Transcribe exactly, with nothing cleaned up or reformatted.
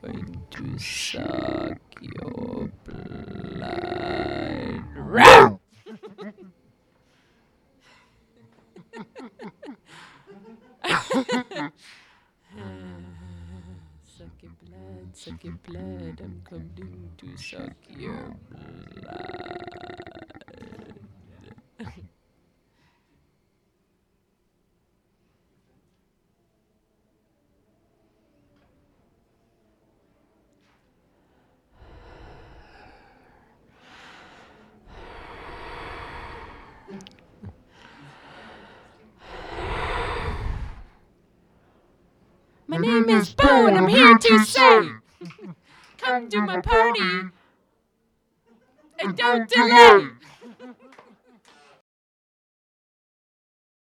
going to suck your blood. Row! Suck your blood, suck your blood. I'm coming to suck your blood. My name is Bo, and I'm here to say, come to my party, and don't delay.